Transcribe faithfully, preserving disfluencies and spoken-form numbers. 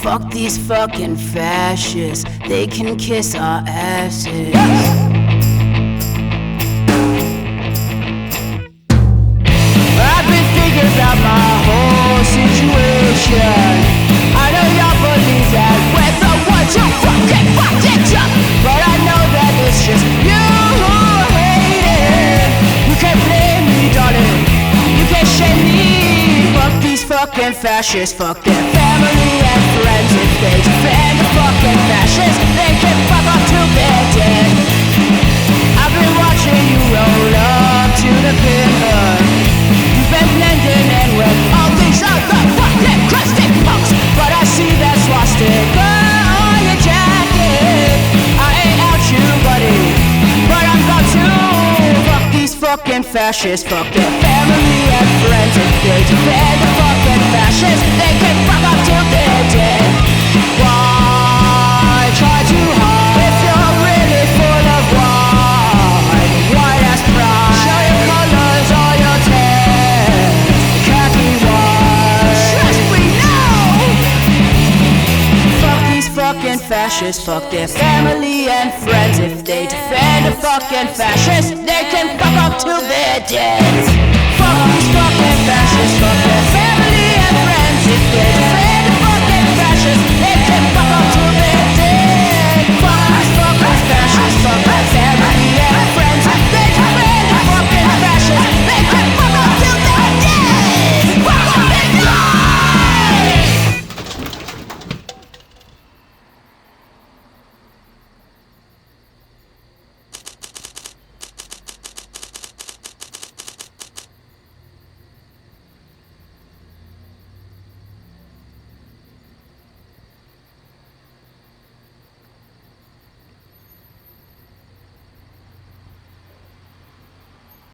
Fuck these fucking fascists, they can kiss our asses. I've been thinking about my whole situation. I know y'all believe that we're the ones who fucking fucked it up, but I know that it's just you who hate it. You can't blame me, darling, you can't shame me. Fuck these fucking fascists, fuck their family and friends. If they defend the fucking fascists, they can fuck off till they're dead. I've been watching you roll up to the pinhood. You've been blending in with all these other fucking crusty punks, but I see that swastika on your jacket. I ain't out you, buddy, but I'm about to. Fuck these fucking fascists, fuck their family and friends. If they defend the fucking fascists, they can fuck up till they're dead. Why try too hard if you're really full of wine? White ass pride, show your colors or your tan. Khaki white, trust we know. Fuck these fucking fascists, fuck their family and friends. If they defend a fucking fascist, they can fuck up till they're dead. Fuck these fucking fascists, fuck their